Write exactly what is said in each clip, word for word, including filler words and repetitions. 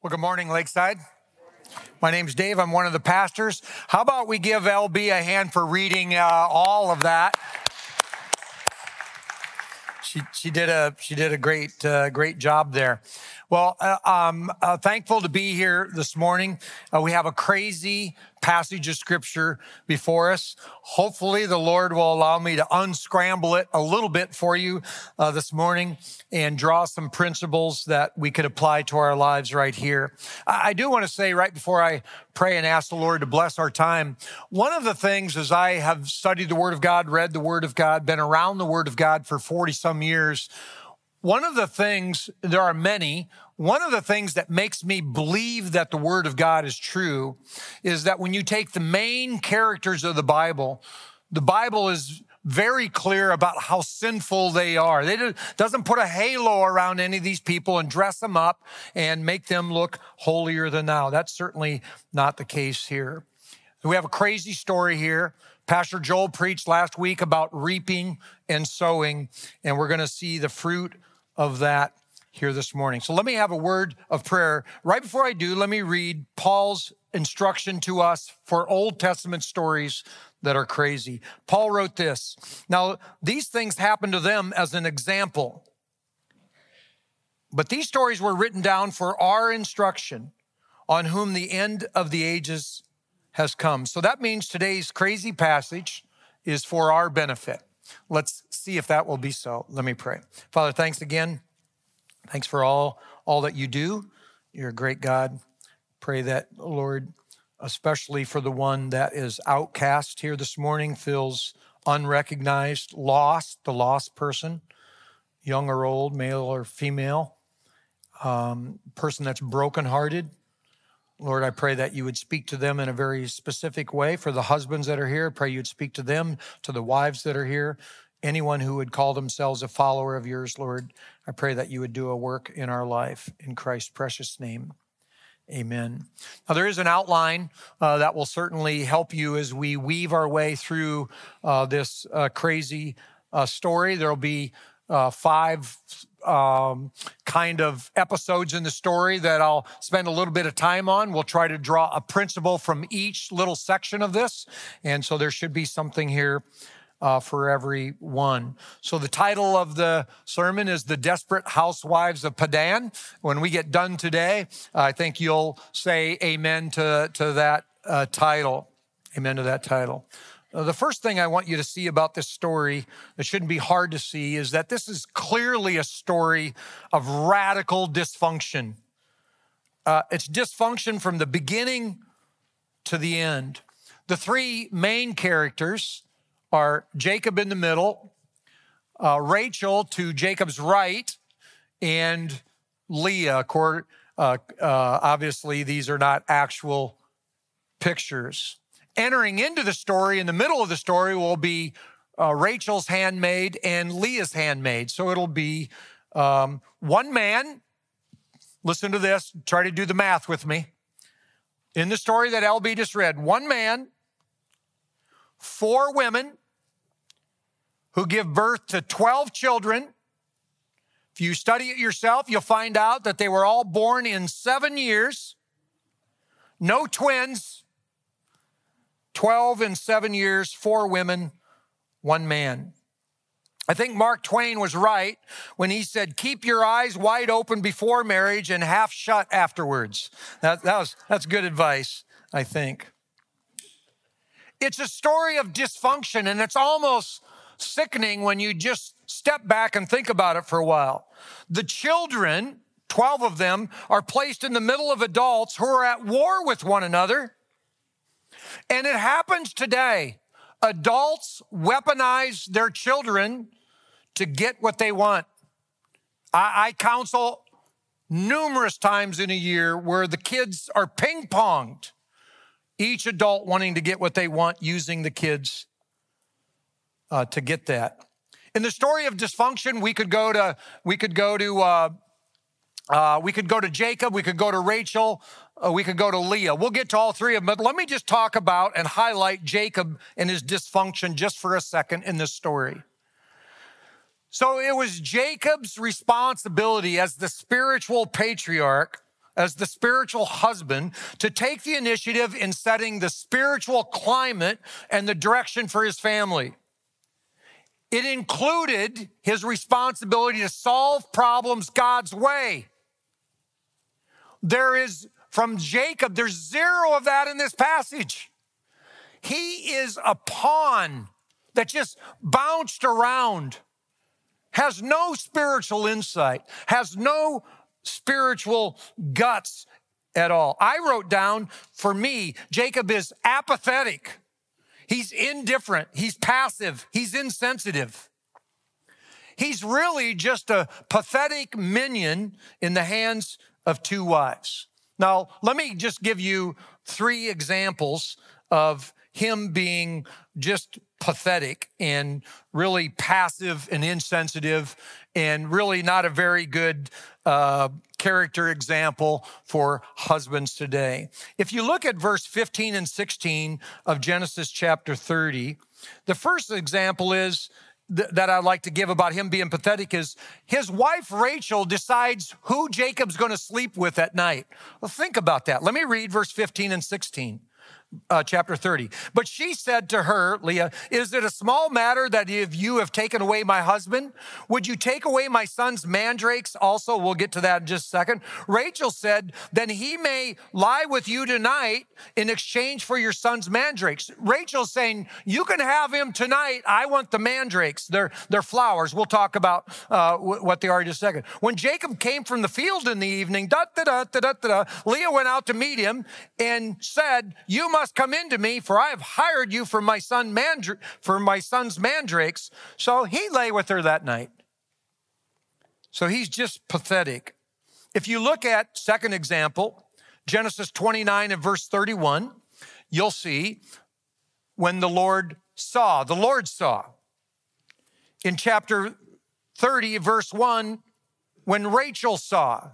Well, good morning, Lakeside. My name's Dave. I'm one of the pastors. How about we give L B a hand for reading uh, all of that? She she did a she did a great uh, great job there. Well, uh, I'm uh, thankful to be here this morning. Uh, we have a crazy passage of scripture before us. Hopefully, the Lord will allow me to unscramble it a little bit for you uh, this morning and draw some principles that we could apply to our lives right here. I, I do want to say right before I pray and ask the Lord to bless our time, one of the things as I have studied the Word of God, read the Word of God, been around the Word of God for forty some years, one of the things, there are many, one of the things that makes me believe that the Word of God is true is that when you take the main characters of the Bible, the Bible is very clear about how sinful they are. It do, doesn't put a halo around any of these people and dress them up and make them look holier than thou. That's certainly not the case here. We have a crazy story here. Pastor Joel preached last week about reaping and sowing, and we're going to see the fruit of that here this morning. So let me have a word of prayer. Right before I do, let me read Paul's instruction to us for Old Testament stories that are crazy. Paul wrote this. Now, these things happened to them as an example, but these stories were written down for our instruction, on whom the end of the ages has come. So that means today's crazy passage is for our benefit. Let's see if that will be so. Let me pray. Father, thanks again. Thanks for all, all that you do. You're a great God. Pray that, Lord, especially for the one that is outcast here this morning, feels unrecognized, lost, the lost person, young or old, male or female, um, person that's brokenhearted. Lord, I pray that you would speak to them in a very specific way. For the husbands that are here, I pray you'd speak to them, to the wives that are here, anyone who would call themselves a follower of yours, Lord. I pray that you would do a work in our life. In Christ's precious name, amen. Now, there is an outline uh, that will certainly help you as we weave our way through uh, this uh, crazy uh, story. There'll be uh, five Um, kind of episodes in the story that I'll spend a little bit of time on. We'll try to draw a principle from each little section of this. And so there should be something here uh, for every one. So the title of the sermon is The Desperate Housewives of Padan. When we get done today, I think you'll say amen to, to that uh, title. Amen to that title. Uh, the first thing I want you to see about this story that shouldn't be hard to see is that this is clearly a story of radical dysfunction. Uh, it's dysfunction from the beginning to the end. The three main characters are Jacob in the middle, uh, Rachel to Jacob's right, and Leah. Uh, uh, obviously, these are not actual pictures. Entering into the story, in the middle of the story, will be uh, Rachel's handmaid and Leah's handmaid. So it'll be um, one man. Listen to this. Try to do the math with me. In the story that L B just read, one man, four women who give birth to twelve children. If you study it yourself, you'll find out that they were all born in seven years. No twins. twelve in seven years, four women, one man. I think Mark Twain was right when he said, keep your eyes wide open before marriage and half shut afterwards. That, that was, that's good advice, I think. It's a story of dysfunction, and it's almost sickening when you just step back and think about it for a while. The children, twelve of them, are placed in the middle of adults who are at war with one another. And it happens today. Adults weaponize their children to get what they want. I, I counsel numerous times in a year where the kids are ping-ponged, each adult wanting to get what they want, using the kids uh, to get that. In the story of dysfunction, we could go to we could go to uh, uh, we could go to Jacob, we could go to Rachel. Uh, we could go to Leah. We'll get to all three of them, but let me just talk about and highlight Jacob and his dysfunction just for a second in this story. So it was Jacob's responsibility as the spiritual patriarch as the spiritual husband, to take the initiative in setting the spiritual climate and the direction for his family. It included his responsibility to solve problems God's way. There is, from Jacob, there's zero of that in this passage. He is a pawn that just bounced around, has no spiritual insight, has no spiritual guts at all. I wrote down, for me, Jacob is apathetic. He's indifferent. He's passive. He's insensitive. He's really just a pathetic minion in the hands of two wives. Now, let me just give you three examples of him being just pathetic and really passive and insensitive and really not a very good uh, character example for husbands today. If you look at verse fifteen and sixteen of Genesis chapter thirty, the first example is th- that I'd like to give about him being pathetic is his wife Rachel decides who Jacob's going to sleep with at night. Well, think about that. Let me read verse fifteen and sixteen. Uh, chapter thirty. But she said to her, Leah, is it a small matter that if you have taken away my husband, would you take away my son's mandrakes also? We'll get to that in just a second. Rachel said, then he may lie with you tonight in exchange for your son's mandrakes. Rachel's saying, you can have him tonight. I want the mandrakes. They're, they're flowers. We'll talk about uh, what they are in just a second. When Jacob came from the field in the evening, da, da, da, da, da, da, Leah went out to meet him and said, you must come into me, for I have hired you for my son mandra- for my son's mandrakes. So he lay with her that night. So he's just pathetic. If you look at second example, Genesis twenty-nine and verse thirty-one, you'll see when the Lord saw, the Lord saw. In chapter thirty, verse one, when Rachel saw.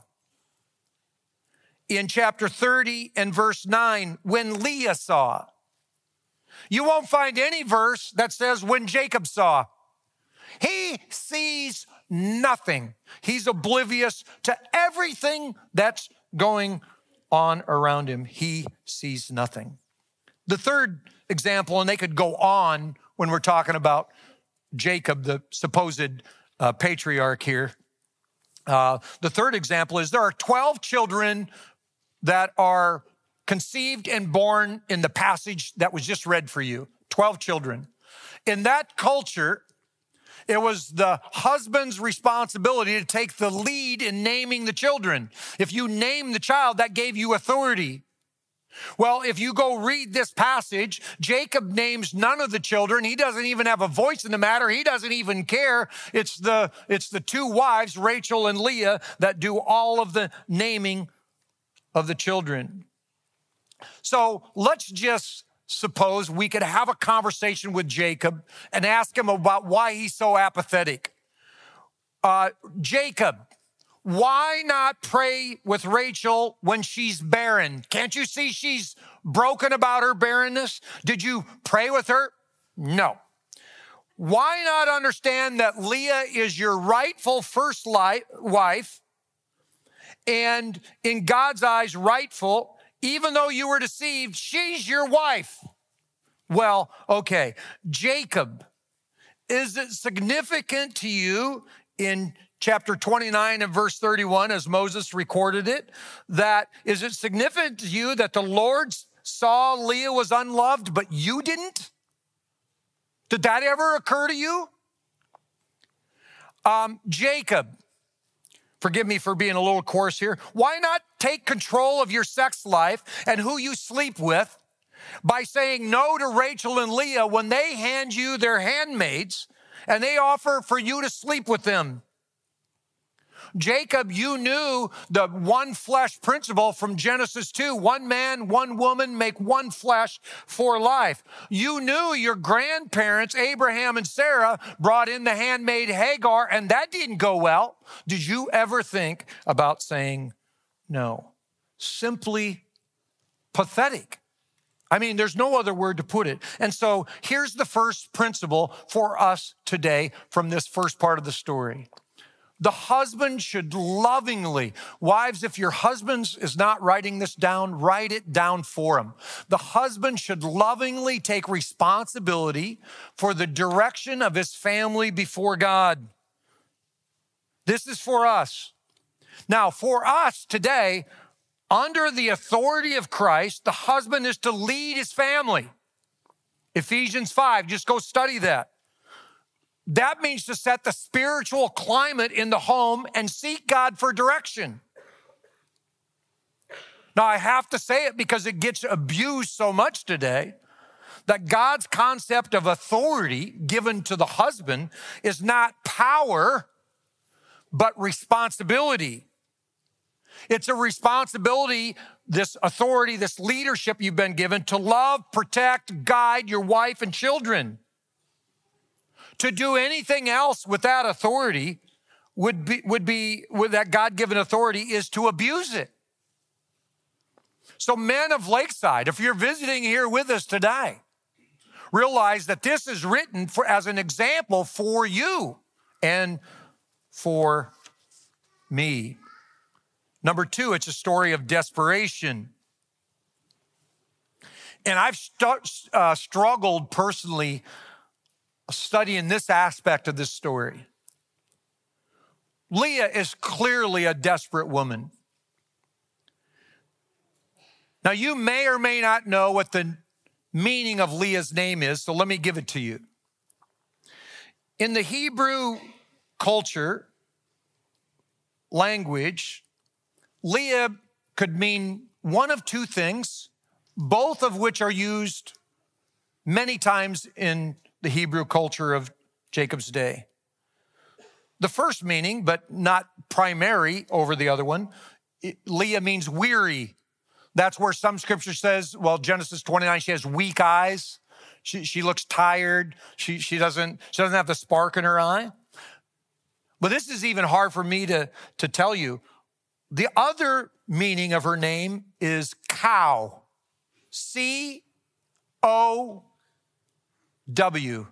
In chapter thirty and verse nine, when Leah saw. You won't find any verse that says when Jacob saw. He sees nothing. He's oblivious to everything that's going on around him. He sees nothing. The third example, and they could go on when we're talking about Jacob, the supposed uh, patriarch here. Uh, the third example is there are twelve children that are conceived and born in the passage that was just read for you. twelve children. In that culture, it was the husband's responsibility to take the lead in naming the children. If you name the child, that gave you authority. Well, if you go read this passage, Jacob names none of the children. He doesn't even have a voice in the matter. He doesn't even care. It's the, it's the two wives, Rachel and Leah, that do all of the naming of the children. So let's just suppose we could have a conversation with Jacob and ask him about why he's so apathetic. Uh, Jacob, why not pray with Rachel when she's barren? Can't you see she's broken about her barrenness? Did you pray with her? No. Why not understand that Leah is your rightful first li- wife and in God's eyes rightful, even though you were deceived, she's your wife? Well, okay, Jacob, is it significant to you in chapter twenty-nine and verse thirty-one, as Moses recorded it, that is it significant to you that the Lord saw Leah was unloved, but you didn't? Did that ever occur to you? Um, Jacob, forgive me for being a little coarse here. Why not take control of your sex life and who you sleep with by saying no to Rachel and Leah when they hand you their handmaids and they offer for you to sleep with them? Jacob, you knew the one flesh principle from Genesis two. One man, one woman make one flesh for life. You knew your grandparents, Abraham and Sarah, brought in the handmaid Hagar, and that didn't go well. Did you ever think about saying no? Simply pathetic. I mean, there's no other word to put it. And so here's the first principle for us today from this first part of the story. The husband should lovingly, wives, if your husband is not writing this down, write it down for him. The husband should lovingly take responsibility for the direction of his family before God. This is for us. Now, for us today, under the authority of Christ, the husband is to lead his family. Ephesians five, just go study that. That means to set the spiritual climate in the home and seek God for direction. Now, I have to say it because it gets abused so much today, that God's concept of authority given to the husband is not power, but responsibility. It's a responsibility, this authority, this leadership you've been given to love, protect, guide your wife and children. To do anything else with that authority would be, would be with that God-given authority is to abuse it. So men of Lakeside, if you're visiting here with us today, realize that this is written for, as an example for you and for me. Number two, it's a story of desperation. And I've st- uh, struggled personally studying this aspect of this story. Leah is clearly a desperate woman. Now, you may or may not know what the meaning of Leah's name is, so let me give it to you. In the Hebrew culture, language, Leah could mean one of two things, both of which are used many times in the Hebrew culture of Jacob's day. The first meaning, but not primary over the other one, it, Leah means weary. That's where some scripture says, well, Genesis twenty-nine, she has weak eyes. She, she looks tired. She, she, doesn't, she doesn't have the spark in her eye. But this is even hard for me to, to tell you. The other meaning of her name is cow. C O W.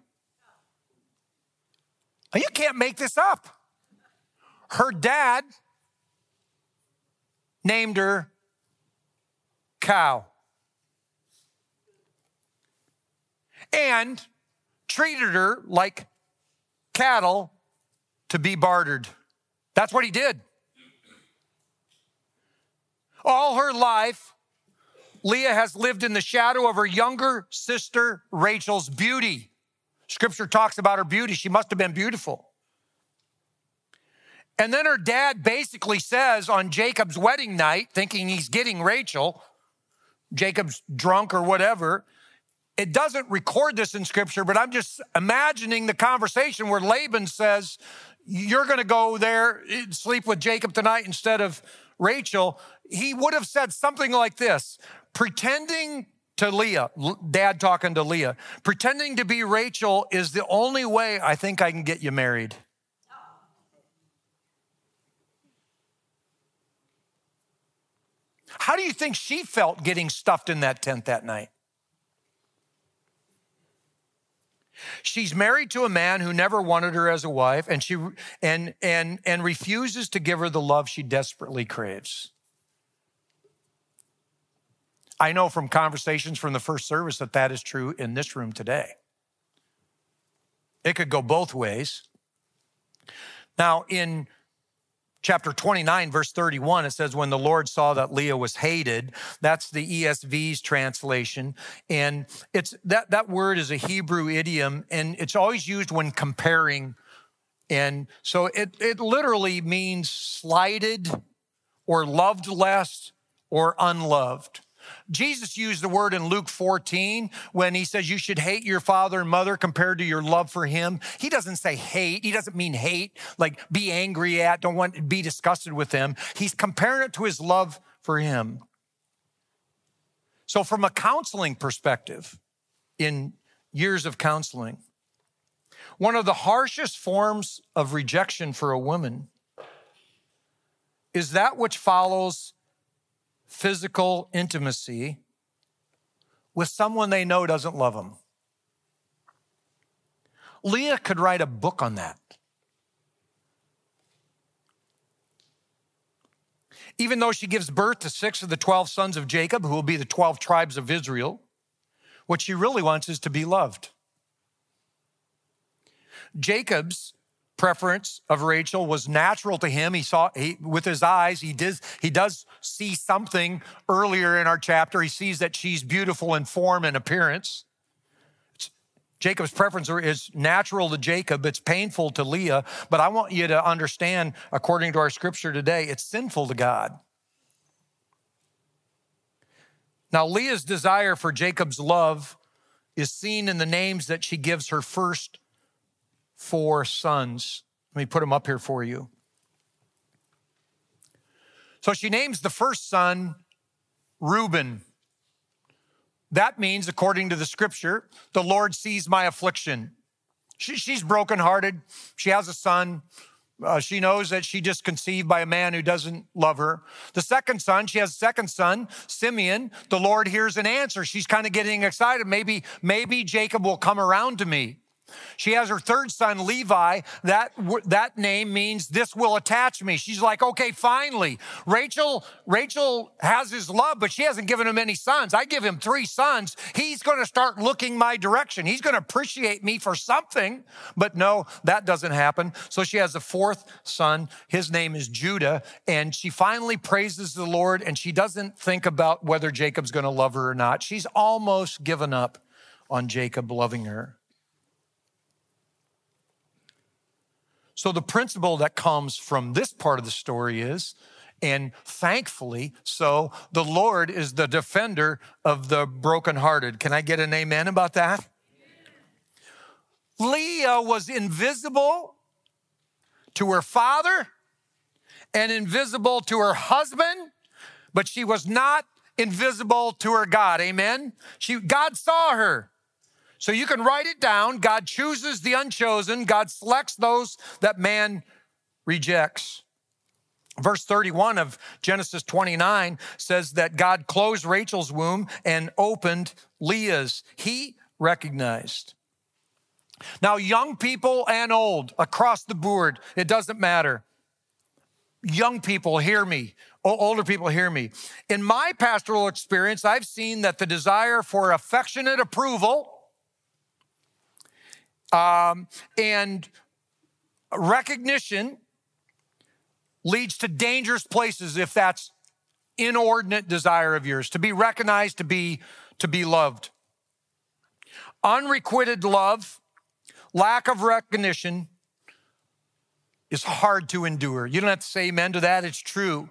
Now, you can't make this up. Her dad named her Cow and treated her like cattle to be bartered. That's what he did. All her life, Leah has lived in the shadow of her younger sister Rachel's beauty. Scripture talks about her beauty. She must have been beautiful. And then her dad basically says on Jacob's wedding night, thinking he's getting Rachel, Jacob's drunk or whatever. It doesn't record this in Scripture, but I'm just imagining the conversation where Laban says, you're going to go there, sleep with Jacob tonight instead of Rachel. He would have said something like this, pretending to Leah, dad talking to Leah, pretending to be Rachel is the only way I think I can get you married. How do you think she felt getting stuffed in that tent that night? She's married to a man who never wanted her as a wife, and she and and and refuses to give her the love she desperately craves. I know from conversations from the first service that that is true in this room today. It could go both ways. Now, in chapter twenty-nine, verse thirty-one, it says, when the Lord saw that Leah was hated, that's the E S V's translation. And it's that, that word is a Hebrew idiom, and it's always used when comparing. And so it, it literally means slighted or loved less or unloved. Jesus used the word in Luke fourteen when he says you should hate your father and mother compared to your love for him. He doesn't say hate. He doesn't mean hate, like be angry at, don't want to be disgusted with them. He's comparing it to his love for him. So from a counseling perspective, in years of counseling, one of the harshest forms of rejection for a woman is that which follows physical intimacy with someone they know doesn't love them. Leah could write a book on that. Even though she gives birth to six of the twelve sons of Jacob, who will be the twelve tribes of Israel, what she really wants is to be loved. Jacob's preference of Rachel was natural to him. He saw he, with his eyes, he does, he does see something earlier in our chapter. He sees that she's beautiful in form and appearance. It's, Jacob's preference is natural to Jacob. It's painful to Leah. But I want you to understand, according to our scripture today, it's sinful to God. Now, Leah's desire for Jacob's love is seen in the names that she gives her first four sons. Let me put them up here for you. So she names the first son Reuben. That means, according to the scripture, the Lord sees my affliction. She, she's brokenhearted. She has a son. Uh, she knows that she just conceived by a man who doesn't love her. The second son, she has a second son, Simeon. The Lord hears an answer. She's kind of getting excited. Maybe, maybe Jacob will come around to me. She has her third son, Levi. That, that name means this will attach me. She's like, okay, finally. Rachel, Rachel has his love, but she hasn't given him any sons. I give him three sons. He's going to start looking my direction. He's going to appreciate me for something. But no, that doesn't happen. So she has a fourth son. His name is Judah. And she finally praises the Lord, and she doesn't think about whether Jacob's going to love her or not. She's almost given up on Jacob loving her. So the principle that comes from this part of the story is, and thankfully so, the Lord is the defender of the brokenhearted. Can I get an amen about that? Leah was invisible to her father and invisible to her husband, but she was not invisible to her God. Amen? She, God saw her. So you can write it down. God chooses the unchosen. God selects those that man rejects. Verse thirty-one of Genesis twenty-nine says that God closed Rachel's womb and opened Leah's. He recognized. Now, young people and old, across the board, it doesn't matter. Young people, hear me. Older people, hear me. In my pastoral experience, I've seen that the desire for affectionate approval Um, and recognition leads to dangerous places if that's inordinate desire of yours, to be recognized, to be, to be loved. Unrequited love, lack of recognition is hard to endure. You don't have to say amen to that. It's true.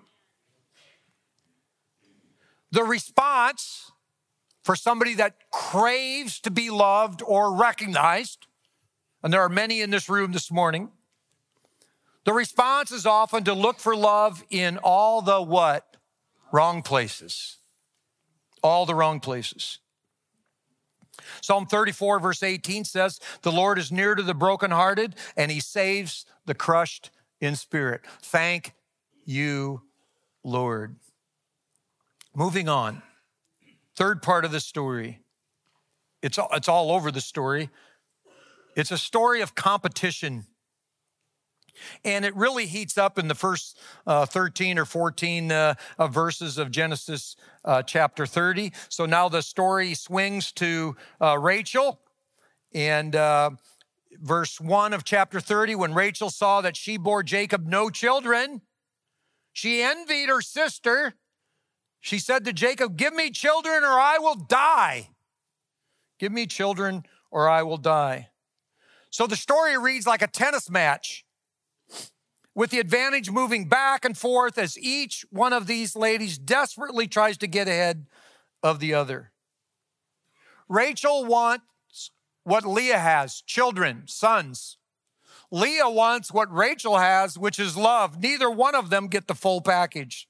The response for somebody that craves to be loved or recognized, and there are many in this room this morning, the response is often to look for love in all the what? Wrong places. All the wrong places. Psalm thirty-four, verse eighteen says, the Lord is near to the brokenhearted, and he saves the crushed in spirit. Thank you, Lord. Moving on. Third part of the story. It's all, it's all over the story. It's a story of competition. And it really heats up in the first uh, thirteen or fourteen uh, uh, verses of Genesis uh, chapter thirty. So now the story swings to uh, Rachel. And uh, verse one of chapter thirty, when Rachel saw that she bore Jacob no children, she envied her sister. She said to Jacob, give me children or I will die. Give me children or I will die. So the story reads like a tennis match, with the advantage moving back and forth as each one of these ladies desperately tries to get ahead of the other. Rachel wants what Leah has, children, sons. Leah wants what Rachel has, which is love. Neither one of them get the full package.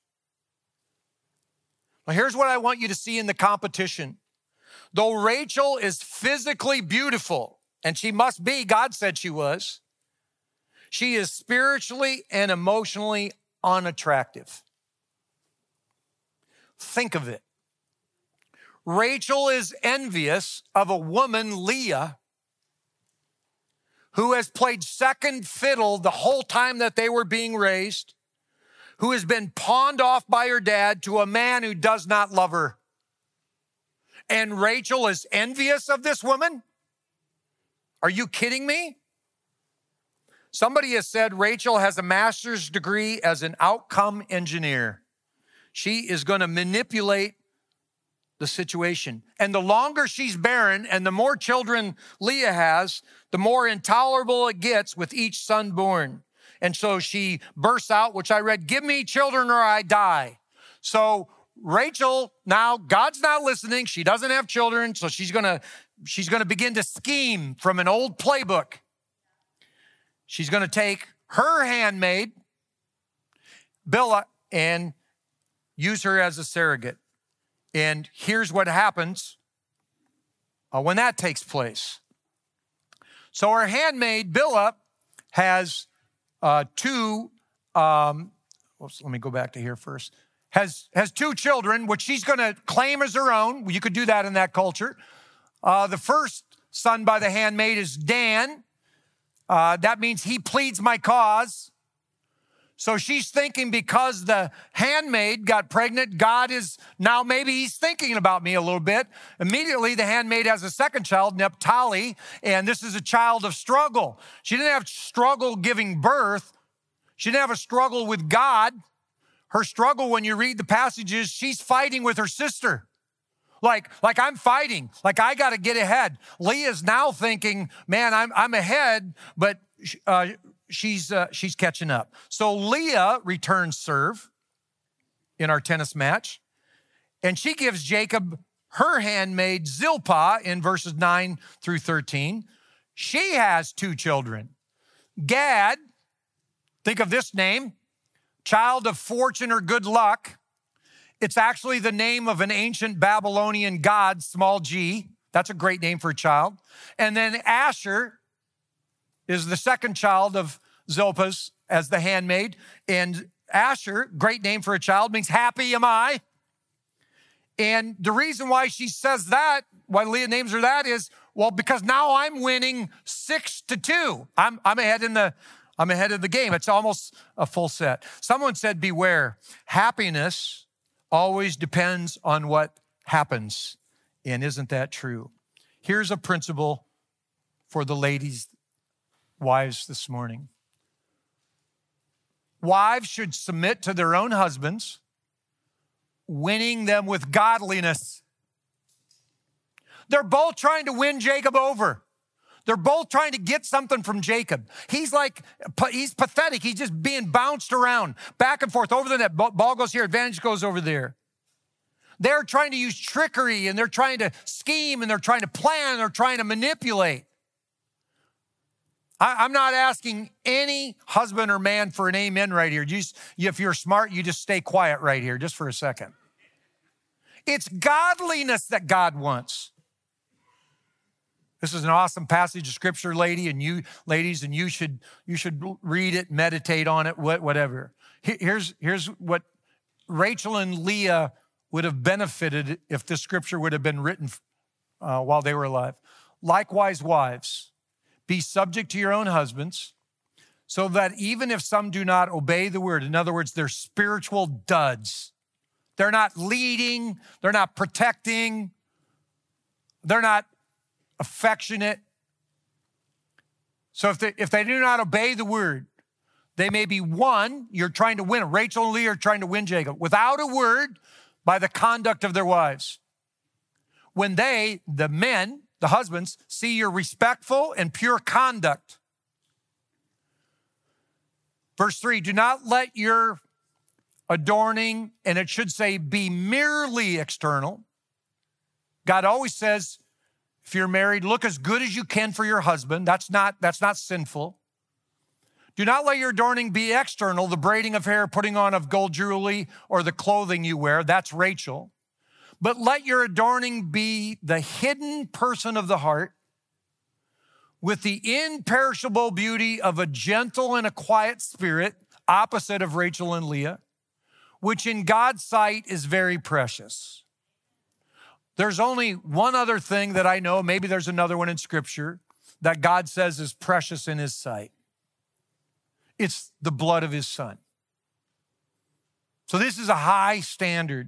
Now, here's what I want you to see in the competition. Though Rachel is physically beautiful, and she must be, God said she was, she is spiritually and emotionally unattractive. Think of it. Rachel is envious of a woman, Leah, who has played second fiddle the whole time that they were being raised, who has been pawned off by her dad to a man who does not love her. And Rachel is envious of this woman? Are you kidding me? Somebody has said Rachel has a master's degree as an outcome engineer. She is going to manipulate the situation. And the longer she's barren and the more children Leah has, the more intolerable it gets with each son born. And so she bursts out, which I read, give me children or I die. So Rachel, now God's not listening. She doesn't have children. So she's going to, she's going to begin to scheme from an old playbook. She's going to take her handmaid, Bilhah, and use her as a surrogate. And here's what happens uh, when that takes place. So her handmaid, Bilhah, has uh, two, um, oops, let me go back to here first, has, has two children, which she's going to claim as her own. You could do that in that culture. Uh, the first son by the handmaid is Dan. Uh, that means he pleads my cause. So she's thinking because the handmaid got pregnant, God is now maybe he's thinking about me a little bit. Immediately, the handmaid has a second child, Naphtali, and this is a child of struggle. She didn't have struggle giving birth. She didn't have a struggle with God. Her struggle, when you read the passages, she's fighting with her sister. Like, like I'm fighting, like I got to get ahead. Leah's now thinking, man, I'm, I'm ahead, but uh, she's, uh, she's catching up. So Leah returns serve in our tennis match, and she gives Jacob her handmaid Zilpah in verses nine through thirteen. She has two children. Gad, think of this name, child of fortune or good luck. It's actually the name of an ancient Babylonian god, small g. That's a great name for a child. And then Asher is the second child of Zilpah's as the handmaid. And Asher, great name for a child, means happy am I. And the reason why she says that, why Leah names her that is, well, because now I'm winning six to two. I'm, I'm ahead in the, I'm ahead of the game. It's almost a full set. Someone said, beware, happiness always depends on what happens. And isn't that true? Here's a principle for the ladies, wives this morning. Wives should submit to their own husbands, winning them with godliness. They're both trying to win Jacob over. They're both trying to get something from Jacob. He's like, he's pathetic. He's just being bounced around, back and forth, over the net. Ball goes here, advantage goes over there. They're trying to use trickery, and they're trying to scheme, and they're trying to plan, and they're trying to manipulate. I, I'm not asking any husband or man for an amen right here. You just, if you're smart, you just stay quiet right here just for a second. It's godliness that God wants. This is an awesome passage of scripture, lady, and you, ladies, and you should you should read it, meditate on it, whatever. Here's, here's what Rachel and Leah would have benefited if this scripture would have been written uh, while they were alive. Likewise, wives, be subject to your own husbands, so that even if some do not obey the word, in other words, they're spiritual duds. They're not leading, they're not protecting, they're not affectionate. So if they, if they do not obey the word, they may be won. You're trying to win. Rachel and Leah are trying to win Jacob without a word by the conduct of their wives. When they, the men, the husbands, see your respectful and pure conduct. Verse three, do not let your adorning, and it should say be merely external. God always says, if you're married, look as good as you can for your husband. That's not, that's not sinful. Do not let your adorning be external, the braiding of hair, putting on of gold jewelry, or the clothing you wear. That's Rachel. But let your adorning be the hidden person of the heart, with the imperishable beauty of a gentle and a quiet spirit, opposite of Rachel and Leah, which in God's sight is very precious. There's only one other thing that I know, maybe there's another one in Scripture, that God says is precious in his sight. It's the blood of his son. So this is a high standard.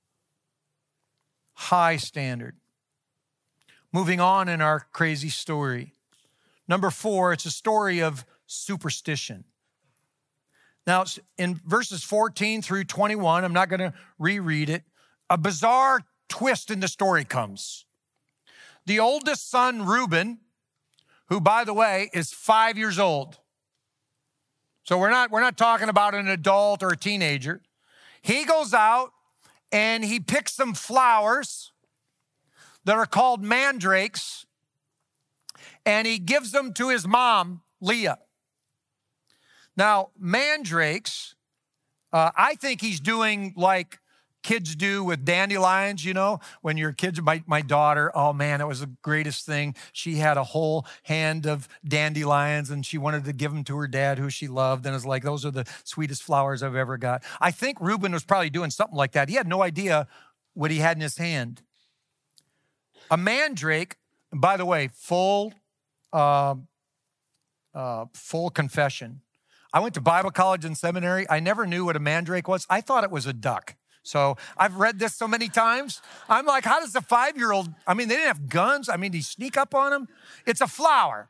High standard. Moving on in our crazy story. Number four, it's a story of superstition. Now, in verses fourteen through twenty-one, I'm not going to reread it, a bizarre twist in the story comes. The oldest son, Reuben, who, by the way, is five years old. So we're not, we're not talking about an adult or a teenager. He goes out and he picks some flowers that are called mandrakes, and he gives them to his mom, Leah. Now, mandrakes, uh, I think he's doing like kids do with dandelions, you know, when your kids, my, my daughter, oh man, it was the greatest thing. She had a whole hand of dandelions and she wanted to give them to her dad who she loved. And it's like, those are the sweetest flowers I've ever got. I think Reuben was probably doing something like that. He had no idea what he had in his hand. A mandrake, and by the way, full, uh, uh, full confession. I went to Bible college and seminary. I never knew what a mandrake was. I thought it was a duck. So I've read this so many times. I'm like, how does a five-year-old, I mean, they didn't have guns. I mean, did he sneak up on them? It's a flower.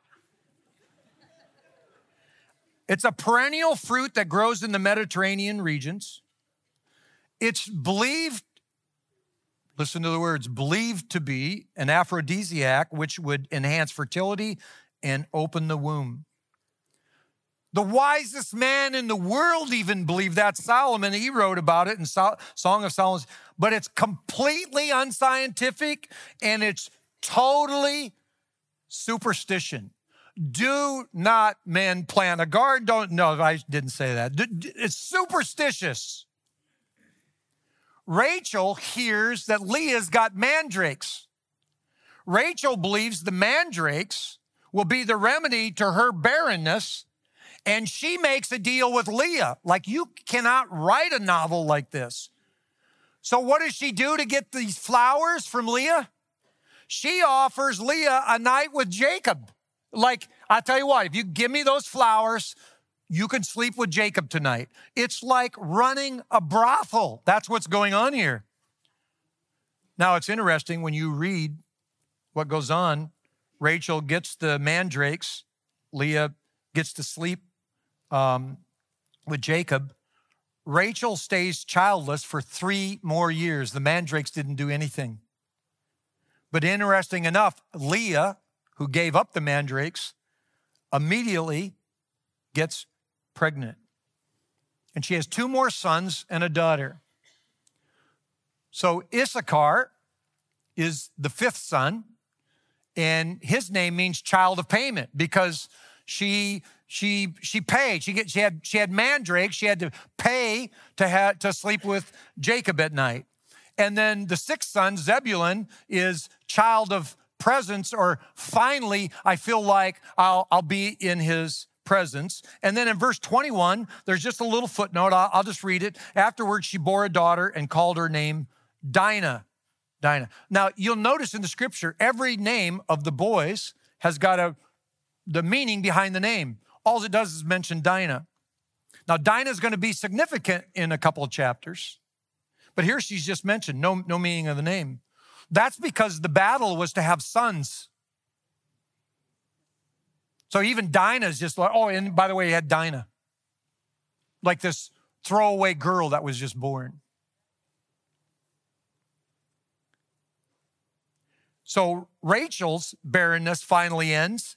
It's a perennial fruit that grows in the Mediterranean regions. It's believed, listen to the words, believed to be an aphrodisiac, which would enhance fertility and open the womb. The wisest man in the world even believed that. Solomon, he wrote about it in Song of Solomon, but it's completely unscientific and it's totally superstition. Do not men plant a garden. Don't, no, I didn't say that. It's superstitious. Rachel hears that Leah's got mandrakes. Rachel believes the mandrakes will be the remedy to her barrenness. And she makes a deal with Leah. Like, you cannot write a novel like this. So what does she do to get these flowers from Leah? She offers Leah a night with Jacob. Like, I'll tell you what, if you give me those flowers, you can sleep with Jacob tonight. It's like running a brothel. That's what's going on here. Now, it's interesting when you read what goes on. Rachel gets the mandrakes. Leah gets to sleep Um, with Jacob. Rachel stays childless for three more years. The mandrakes didn't do anything. But interesting enough, Leah, who gave up the mandrakes, immediately gets pregnant. And she has two more sons and a daughter. So Issachar is the fifth son, and his name means child of payment because she She she paid. She get she had she had mandrakes. She had to pay to have to sleep with Jacob at night. And then the sixth son, Zebulun, is child of presence, or finally, I feel like I'll I'll be in his presence. And then in verse twenty-one, there's just a little footnote. I'll, I'll just read it. Afterwards, she bore a daughter and called her name Dinah. Dinah. Now you'll notice in the scripture, every name of the boys has got a the meaning behind the name. All it does is mention Dinah. Now, Dinah is going to be significant in a couple of chapters, but here she's just mentioned, no, no meaning of the name. That's because the battle was to have sons. So even Dinah is just like, oh, and by the way, he had Dinah. Like this throwaway girl that was just born. So Rachel's barrenness finally ends.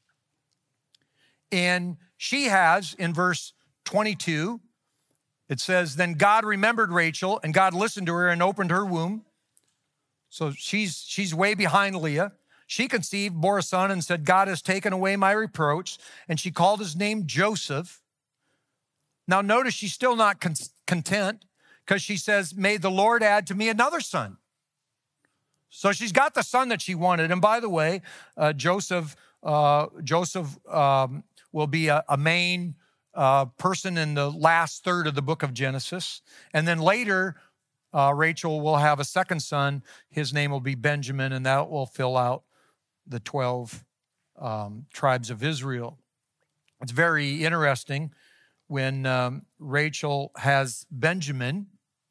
And she has, in verse twenty-two, it says, then God remembered Rachel, and God listened to her and opened her womb. So she's, she's way behind Leah. She conceived, bore a son, and said, God has taken away my reproach. And she called his name Joseph. Now notice she's still not con- content because she says, may the Lord add to me another son. So she's got the son that she wanted. And by the way, uh, Joseph, uh, Joseph um, will be a, a main uh, person in the last third of the book of Genesis. And then later, uh, Rachel will have a second son. His name will be Benjamin, and that will fill out the twelve um, tribes of Israel. It's very interesting when um, Rachel has Benjamin,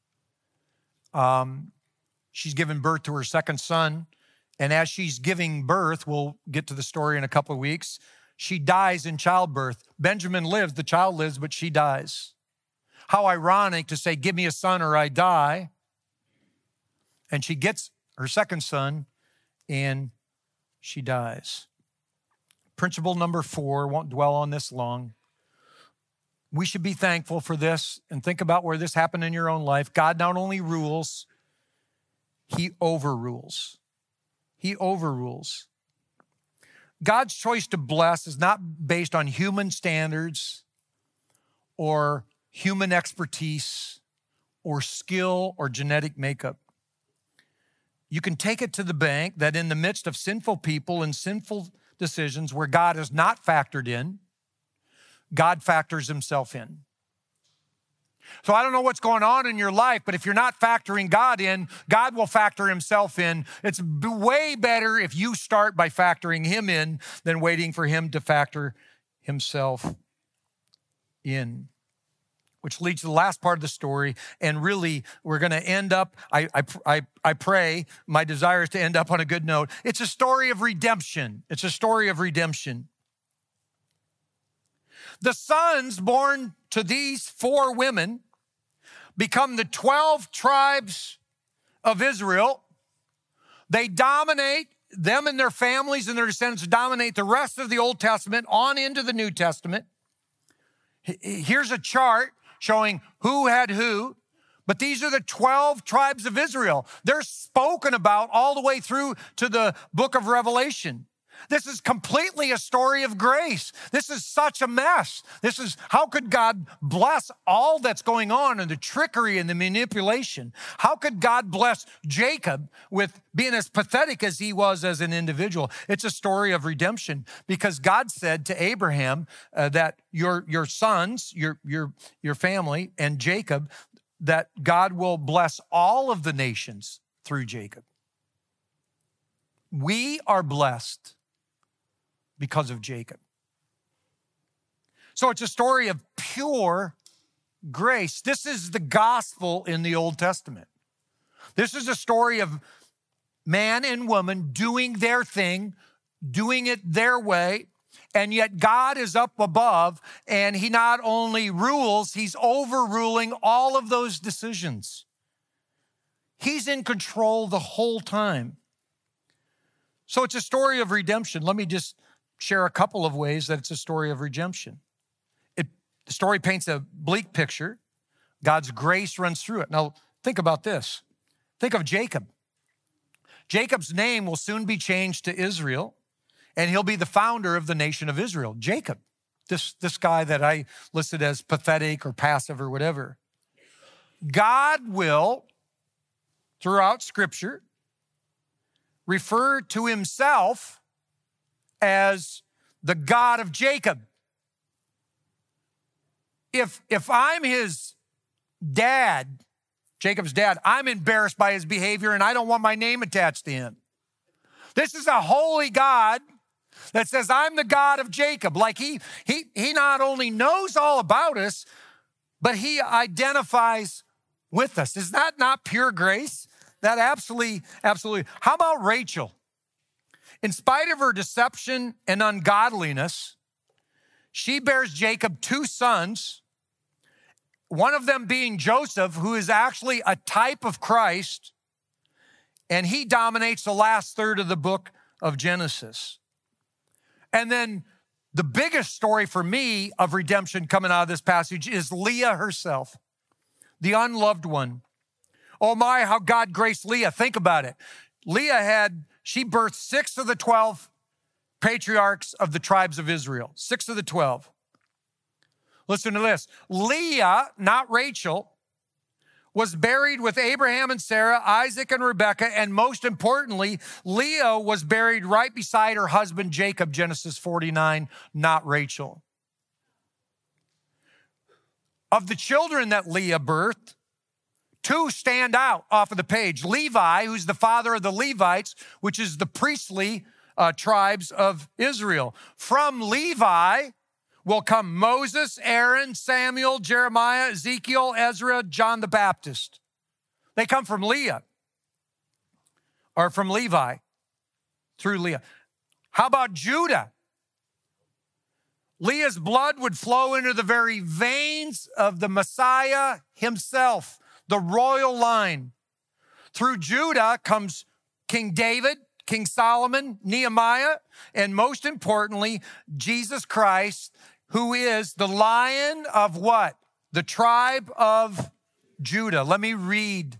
um, she's given birth to her second son. And as she's giving birth, we'll get to the story in a couple of weeks, she dies in childbirth. Benjamin lives, the child lives, but she dies. How ironic to say, give me a son or I die. And she gets her second son and she dies. Principle number four, won't dwell on this long. We should be thankful for this and think about where this happened in your own life. God not only rules, he overrules. He overrules. God's choice to bless is not based on human standards or human expertise or skill or genetic makeup. You can take it to the bank that in the midst of sinful people and sinful decisions where God is not factored in, God factors himself in. So I don't know what's going on in your life, but if you're not factoring God in, God will factor himself in. It's way better if you start by factoring him in than waiting for him to factor himself in. Which leads to the last part of the story, and really we're going to end up, I, I, I, I pray, my desire is to end up on a good note. It's a story of redemption. It's a story of redemption. The sons born to these four women become the twelve tribes of Israel. They dominate, them and their families and their descendants dominate the rest of the Old Testament on into the New Testament. Here's a chart showing who had who, but these are the twelve tribes of Israel. They're spoken about all the way through to the book of Revelation. This is completely a story of grace. This is such a mess. This is, how could God bless all that's going on and the trickery and the manipulation? How could God bless Jacob with being as pathetic as he was as an individual? It's a story of redemption because God said to Abraham uh, that your, your sons, your, your, your family, and Jacob, that God will bless all of the nations through Jacob. We are blessed because of Jacob. So it's a story of pure grace. This is the gospel in the Old Testament. This is a story of man and woman doing their thing, doing it their way, and yet God is up above, and he not only rules, he's overruling all of those decisions. He's in control the whole time. So it's a story of redemption. Let me just share a couple of ways that it's a story of redemption. It, the story paints a bleak picture. God's grace runs through it. Now, think about this. Think of Jacob. Jacob's name will soon be changed to Israel, and he'll be the founder of the nation of Israel. Jacob, this, this guy that I listed as pathetic or passive or whatever. God will, throughout Scripture, refer to himself as the God of Jacob. If, if I'm his dad, Jacob's dad, I'm embarrassed by his behavior and I don't want my name attached to him. This is a holy God that says, I'm the God of Jacob. Like he, he, he not only knows all about us, but he identifies with us. Is that not pure grace? That absolutely, absolutely. How about Rachel? In spite of her deception and ungodliness, she bears Jacob two sons, one of them being Joseph, who is actually a type of Christ, and he dominates the last third of the book of Genesis. And then the biggest story for me of redemption coming out of this passage is Leah herself, the unloved one. Oh my, how God graced Leah. Think about it. Leah had, she birthed six of the twelve patriarchs of the tribes of Israel. Six of the twelve. Listen to this. Leah, not Rachel, was buried with Abraham and Sarah, Isaac and Rebekah, and most importantly, Leah was buried right beside her husband Jacob, Genesis forty-nine, not Rachel. Of the children that Leah birthed, two stand out off of the page. Levi, who's the father of the Levites, which is the priestly uh, tribes of Israel. From Levi will come Moses, Aaron, Samuel, Jeremiah, Ezekiel, Ezra, John the Baptist. They come from Leah or from Levi through Leah. How about Judah? Leah's blood would flow into the very veins of the Messiah himself, the royal line. Through Judah comes King David, King Solomon, Nehemiah, and most importantly, Jesus Christ, who is the Lion of what? The tribe of Judah. Let me read.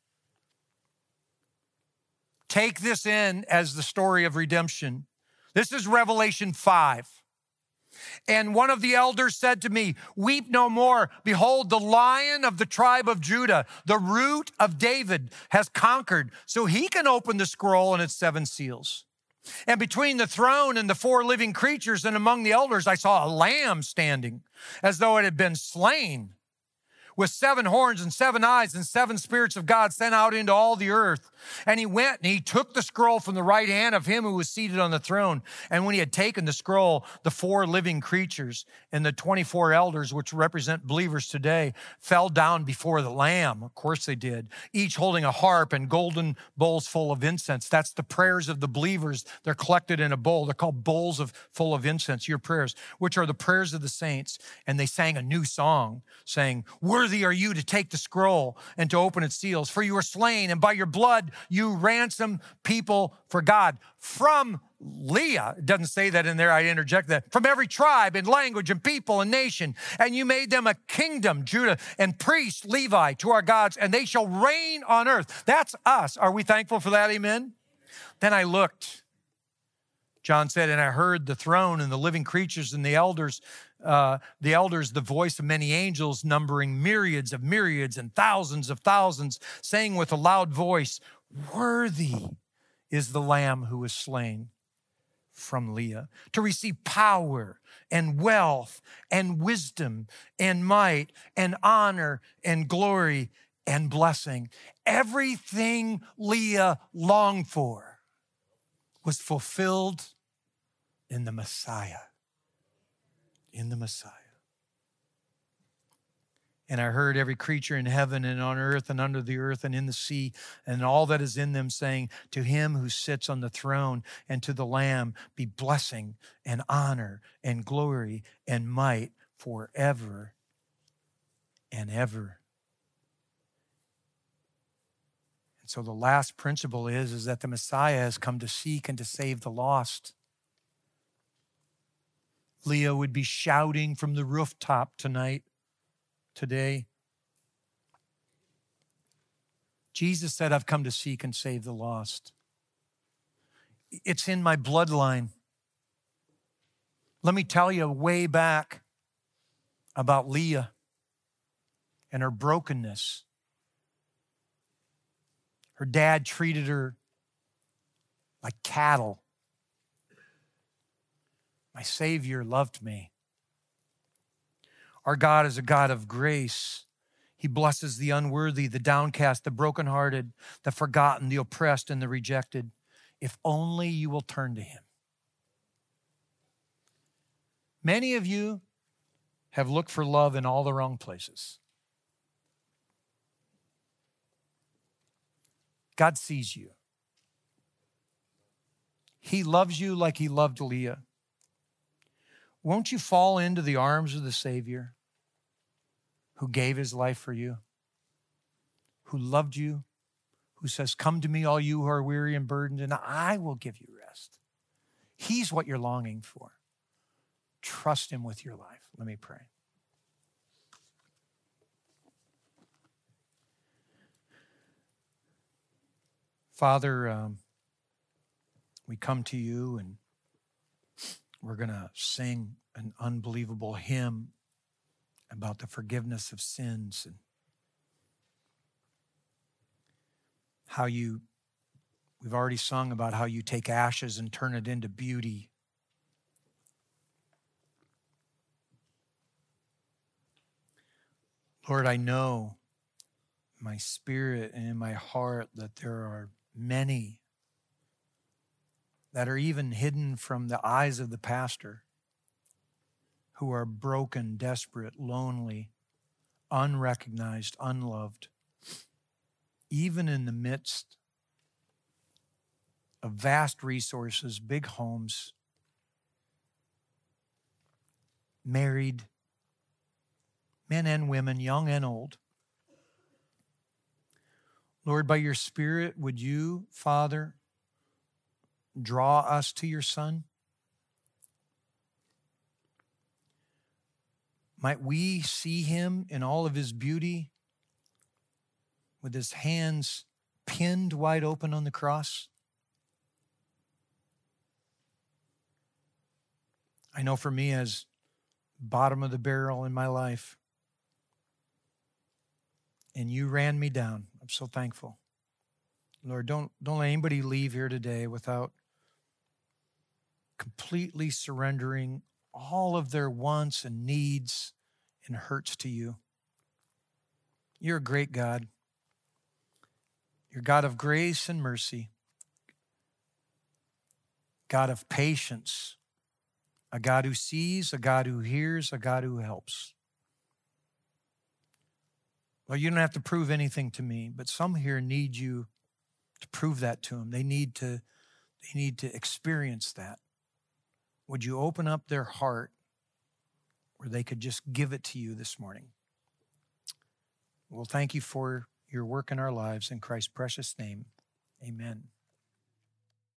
Take this in as the story of redemption. This is Revelation five. And one of the elders said to me, weep no more. Behold, the Lion of the tribe of Judah, the root of David, has conquered, so he can open the scroll and its seven seals. And between the throne and the four living creatures and among the elders, I saw a lamb standing as though it had been slain, with seven horns and seven eyes and seven spirits of God sent out into all the earth. And he went and he took the scroll from the right hand of him who was seated on the throne. And when he had taken the scroll, the four living creatures and the twenty-four elders, which represent believers today, fell down before the Lamb. Of course they did, each holding a harp and golden bowls full of incense. That's the prayers of the believers. They're collected in a bowl. They're called bowls of full of incense, your prayers, which are the prayers of the saints. And they sang a new song saying, worthy are you to take the scroll and to open its seals, for you were slain, and by your blood you ransom people for God. From Leah, it doesn't say that in there, I interject that, from every tribe and language and people and nation, and you made them a kingdom, Judah, and priests, Levi, to our gods, and they shall reign on earth. That's us. Are we thankful for that? Amen? Then I looked. John said, and I heard the throne and the living creatures and the elders, uh, the elders, the voice of many angels, numbering myriads of myriads and thousands of thousands, saying with a loud voice, worthy is the Lamb who was slain from Leah to receive power and wealth and wisdom and might and honor and glory and blessing. Everything Leah longed for was fulfilled in the Messiah. In the Messiah. And I heard every creature in heaven and on earth and under the earth and in the sea and all that is in them saying, to him who sits on the throne and to the Lamb be blessing and honor and glory and might forever and ever. And so the last principle is, is that the Messiah has come to seek and to save the lost. Leah would be shouting from the rooftop tonight, today. Jesus said, I've come to seek and save the lost. It's in my bloodline. Let me tell you way back about Leah and her brokenness. Her dad treated her like cattle. My Savior loved me. Our God is a God of grace. He blesses the unworthy, the downcast, the brokenhearted, the forgotten, the oppressed, and the rejected. If only you will turn to him. Many of you have looked for love in all the wrong places. God sees you. He loves you like he loved Leah. Won't you fall into the arms of the Savior who gave his life for you, who loved you, who says, come to me, all you who are weary and burdened, and I will give you rest. He's what you're longing for. Trust him with your life. Let me pray. Father, um, we come to you and we're going to sing an unbelievable hymn about the forgiveness of sins and how you, we've already sung about how you take ashes and turn it into beauty. Lord, I know in my spirit and in my heart that there are many that are even hidden from the eyes of the pastor who are broken, desperate, lonely, unrecognized, unloved, even in the midst of vast resources, big homes, married, men and women, young and old. Lord, by your Spirit, would you, Father, draw us to your Son? Might we see him in all of his beauty, with his hands pinned wide open on the cross? I know for me, as bottom of the barrel in my life, and you ran me down. I'm so thankful. Lord, don't, don't let anybody leave here today without completely surrendering all of their wants and needs and hurts to you. You're a great God. You're God of grace and mercy, God of patience, a God who sees, a God who hears, a God who helps. Well, you don't have to prove anything to me, but some here need you to prove that to them. They need to, they need to experience that. Would you open up their heart where they could just give it to you this morning? Well, thank you for your work in our lives. In Christ's precious name, amen.